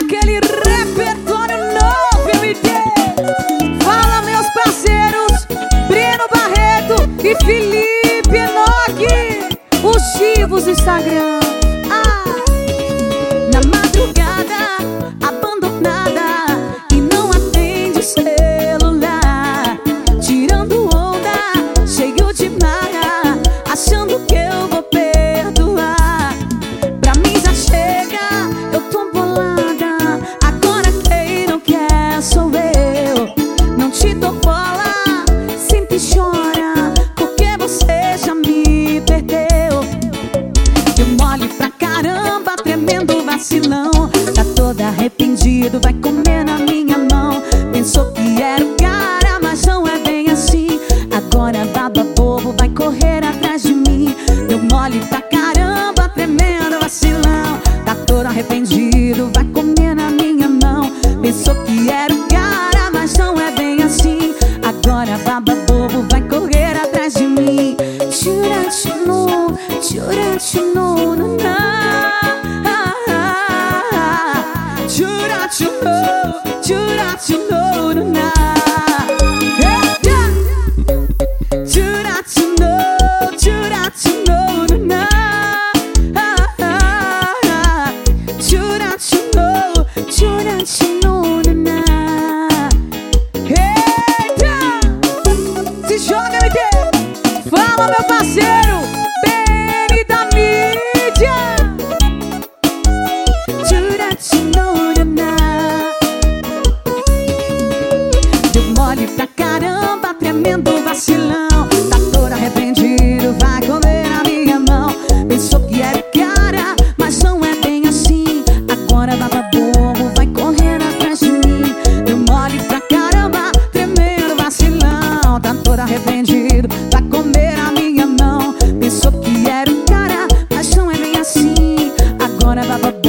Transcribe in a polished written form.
aquele repertório novo, MD. Fala, meus parceiros Breno Barreto e Felipe Enoque, os chivos do Instagram. Na madrugada, abandonada e não atende o celular, tirando onda, cheio de marra, achando que eu vou perdoar. Pra mim já chega, eu tô bolada. Agora quem não quer sou eu. Não te dou bola, sempre chora, porque você já me perdeu. Eu mole pra caramba, tremendo vacilão. Tá todo arrependido, vai comer na minha mão. Pensou que era o cara, mas não é bem assim. Agora baba bobo, vai correr atrás de mim. Eu mole pra caramba, tremendo vacilão. Tá todo arrependido, vai comer na minha mão. Pensou que era o cara, mas não é bem assim. Agora baba bobo, vai correr atrás de mim. Churachino, churachino, naná. Churachino, churachino, naná. Churachino, churachino, naná. Churachino, churachino, naná. Eita! Se joga, MD! Fala, meu parceiro Benny da mídia. Churachino, naná. Deu mole pra caramba, tremendo vacilão. Tá todo arrependido, vai comer na minha mão. Pensou que era o cara, mas não é bem assim. Agora baba bobo, vai correr atrás de mim. Deu mole pra caramba, tremendo vacilão. Tá todo arrependido, vai comer na minha mão. Pensou que era o cara, mas não é bem assim. Agora baba bobo,